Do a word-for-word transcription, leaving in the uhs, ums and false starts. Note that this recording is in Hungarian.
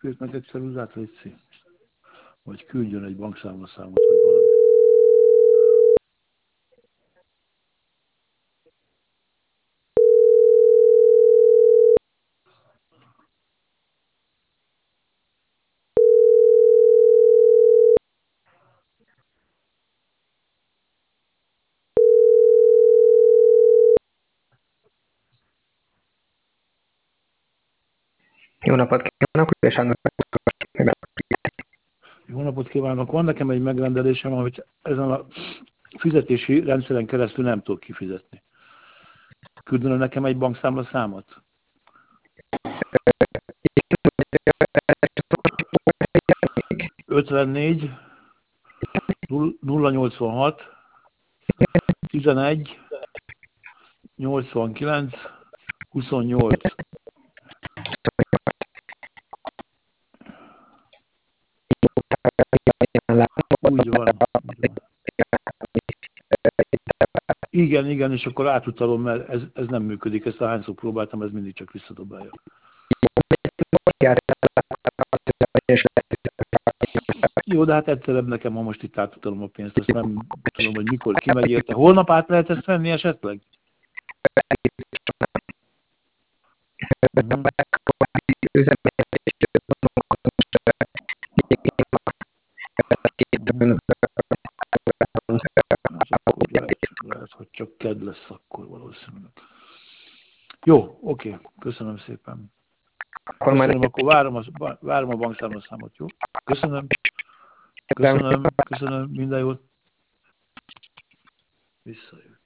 küldjek neked ceruzát, létszi? Vagy küldjön egy bankszámlaszámot, vagy valami. Jó napot kívánok, és Sándor. Jó napot kívánok! Van nekem egy megrendelésem, amit ezen a fizetési rendszeren keresztül nem tudok kifizetni. Küldön nekem egy bankszámlaszámot? ötvennégy nulla nyolcvanhat tizenegy nyolcvankilenc huszonnyolc. Úgy van. Igen, igen, és akkor átutalom, mert ez, ez nem működik. Ezt ahányszor próbáltam, ez mindig csak visszadobálja. Jó, de hát egyszerűbb nekem, ha most itt átutalom a pénzt, azt nem tudom, hogy mikor kimegy érte. Holnap át lehet ezt venni esetleg? Uh-huh. Hát akkor lehet, lehet, hogy csak kedd lesz akkor valószínűleg. Jó, oké, köszönöm szépen. Köszönöm, akkor várom a, várom a bankszámlaszámot, jó? Köszönöm. Köszönöm, köszönöm, minden jót. Visszajött.